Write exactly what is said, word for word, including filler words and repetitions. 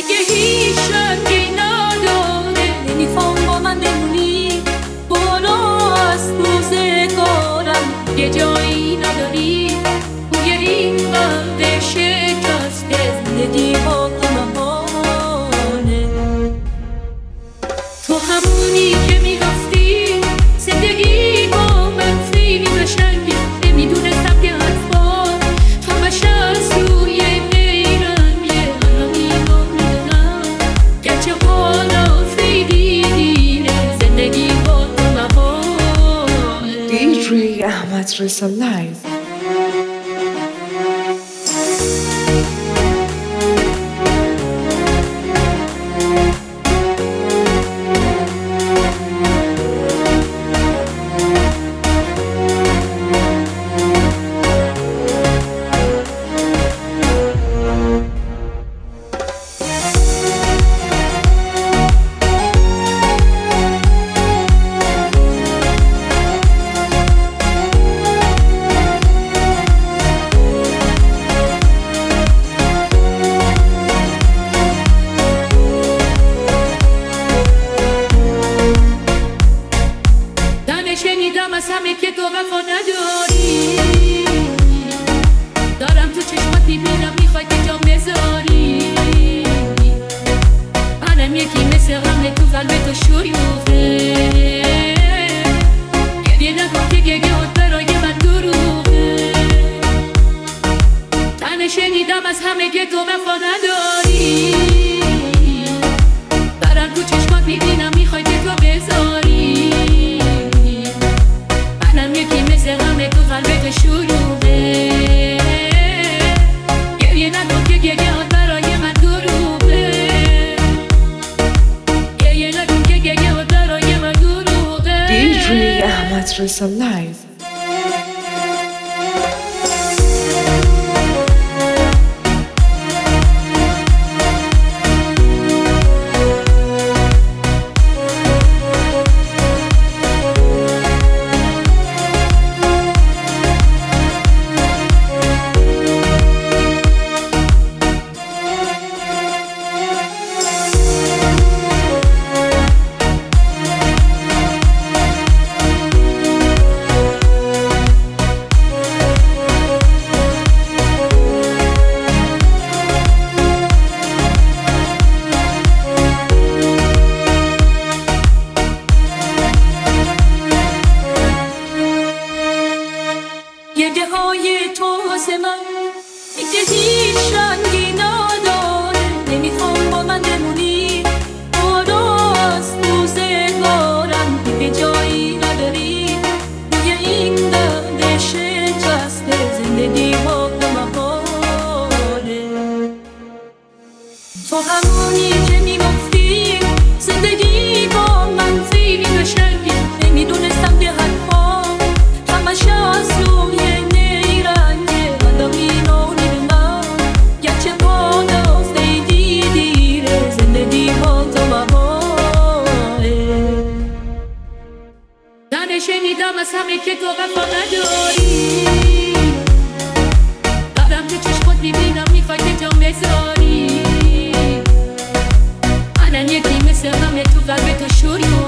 دیگه هیچ رنگی نداره، نمیخوام با من بمونی. برو از روزگارم، یه جایی نداری توی این قلب شکسته. زندگی با تو محاله. تو همونی که میگفتی زندگی با من خیلی قشنگه، نمیدونستم که حرفا همش از روی نیرنگه. الان اینو میدونم گرچه حالا خیلی دیره، زندگی با تو محاله. دی جی احمد رضا لایو. شنیدم از همه که تو وفا نداری، دارم تو چشمات میبینم میخوای که جام بذاری. منم یکی مثل غم تو قلب تو شیوفه، گریه نکن که گریه‌ات برای من دروغه. من شنیدم از همه که تو وفا نداری، دارم تو چشمات میبینم میخوای که تو بذاری. مثل غم تو قلبت شلوغه، گریه نکن که گریه‌ات برای من دروغه. گریه نکن که گریه‌ات برای من دروغه. دی جی احمد رضا لایو. گرده های تو واسه من دیگه هیچ رنگی نداره، نمیخوام با من بمونی. برو از روزگارم، دیگه جایی نداری توی این قلب شکسته. زندگی با تو محاله. تو همونی که میگفتی زندگی با من خیلی قشنگه، نمیدونستم که حرفا همش از روی نیرنگه. الان اینو میدونم گرچه حالا خیلی دیره، زندگی با تو محاله. من شنیدم از همه که تو وفا نداری، دارم تو چشمات میبینم میخوای که جام بذاری. منم یکی مثل غم تو قلب تو شروع